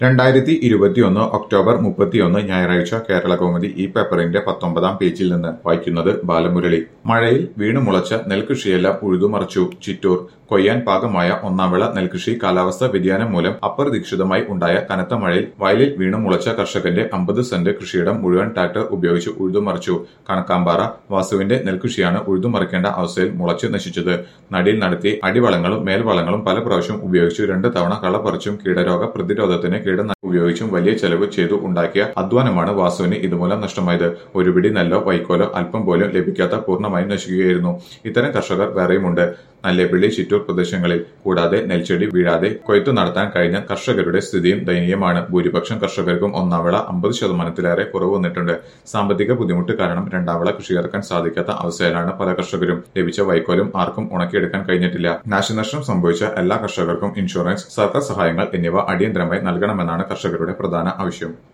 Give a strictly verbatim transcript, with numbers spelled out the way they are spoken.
രണ്ടായിരത്തി ഇരുപത്തിയൊന്ന് ഒക്ടോബർ മുപ്പത്തിയൊന്ന് ഞായറാഴ്ച കേരളകൗമുദി ഈ പേപ്പറിന്റെ പത്തൊമ്പതാം പേജിൽ നിന്ന് വായിക്കുന്നത് ബാലമുരളി. മഴയിൽ വീണുമുളച്ച നെൽകൃഷിയെല്ലാം ഉഴുതുമറിച്ചു. ചിറ്റൂർ കൊയ്യാൻ പാകമായ ഒന്നാംവിള നെൽകൃഷി കാലാവസ്ഥാ വ്യതിയാനം മൂലം അപ്രതീക്ഷിതമായി ഉണ്ടായ കനത്ത മഴയിൽ വയലിൽ വീണുമുളച്ച കർഷകന്റെ അമ്പത് സെന്റ് കൃഷിയിടം മുഴുവൻ ട്രാക്ടർ ഉപയോഗിച്ച് ഉഴുതുമറിച്ചു. കണക്കാമ്പാറ വാസുവിന്റെ നെൽകൃഷിയാണ് ഉഴുതുമറിക്കേണ്ട അവസ്ഥയിൽ മുളച്ച് നശിച്ചത്. നടിയിൽ നടത്തിയ അടിവളങ്ങളും മേൽവളങ്ങളും പല പ്രാവശ്യം ഉപയോഗിച്ചു രണ്ട് തവണ കളപറിച്ചും കീടരോഗ പ്രതിരോധത്തിന് കീട ഉപയോഗിച്ചും വലിയ ചെലവ് ചെയ്തു ഉണ്ടാക്കിയ അധ്വാനമാണ് വാസുവിന് ഇതുമൂലം നഷ്ടമായത്. ഒരു പിടി നെല്ലോ വൈക്കോലോ അല്പം പോലും ലഭിക്കാത്ത പൂർണ്ണമായും നശിക്കുകയായിരുന്നു. ഇത്തരം കർഷകർ വേറെയുമുണ്ട് നല്ലേപ്പിള്ളി, ചിറ്റൂർ പ്രദേശങ്ങളിൽ. കൂടാതെ നെൽച്ചെടി വീഴാതെ കൊയ്ത്തു നടത്താൻ കഴിഞ്ഞ കർഷകരുടെ സ്ഥിതിയും ദയനീയമാണ്. ഭൂരിപക്ഷം കർഷകർക്കും ഒന്നാം വിള അമ്പത് ശതമാനത്തിലേറെ കുറവ് വന്നിട്ടുണ്ട്. സാമ്പത്തിക ബുദ്ധിമുട്ട് കാരണം രണ്ടാം വിള കൃഷിയിറക്കാൻ സാധിക്കാത്ത അവസ്ഥയിലാണ് പല കർഷകരും. ലഭിച്ച വൈക്കോലും ആർക്കും ഉണക്കിയെടുക്കാൻ കഴിഞ്ഞിട്ടില്ല. നാശനഷ്ടം സംഭവിച്ച എല്ലാ കർഷകർക്കും ഇൻഷുറൻസ്, സർക്കാർ സഹായങ്ങൾ എന്നിവ അടിയന്തരമായി നൽകണമെന്നാണ് കർഷകരുടെ പ്രധാന ആവശ്യം.